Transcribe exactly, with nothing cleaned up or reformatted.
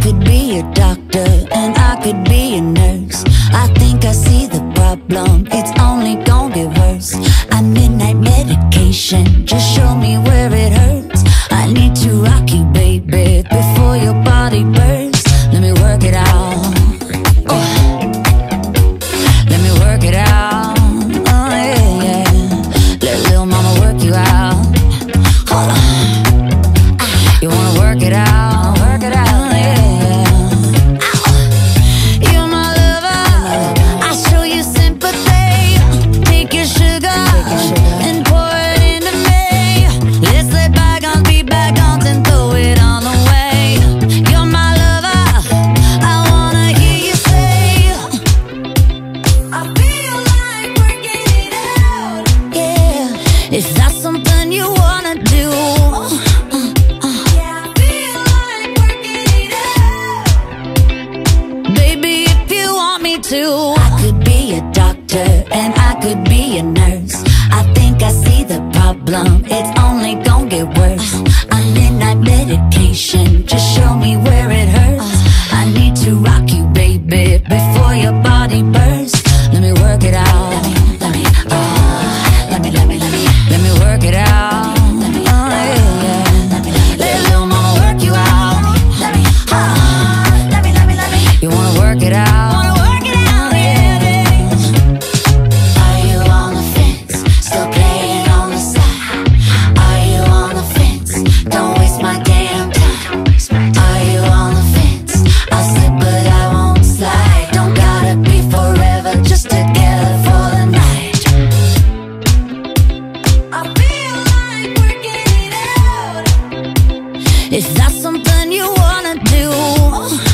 could be a doctor and I could be a nurse. I think I see the problem, it's only gonna get worse. I midnight medication, just show me where it hurts. I need to rock you, baby, before your body bursts. Let me work it out. Oh. Let me work it out. Oh yeah, yeah. Let little mama work you out. Hold on. You wanna work it out? Work it out. If that's something you wanna do, uh, uh, yeah, I feel like working it out. Baby, if you want me to, I could be a doctor and I could be a nurse. I think I see the problem, it's only gonna get worse. I'm midnight medication, just show me where it hurts. I need to rock you, baby, before your body bursts. Let me work it out. Let me, let me, uh, let me, let me, let me. Let me work it out. Let me, oh, yeah, yeah. Let me, let little mama work you out. Let me, uh, let me, let me, let me. You wanna work it out? Wanna work it out, yeah, yeah. Are you on the fence? Still playing on the side? Are you on the fence? Don't waste my damn time. Are you on the fence? I'll slip but I won't slide. Don't gotta be forever, just together for the night. I feel like working it out. If that's something you wanna do.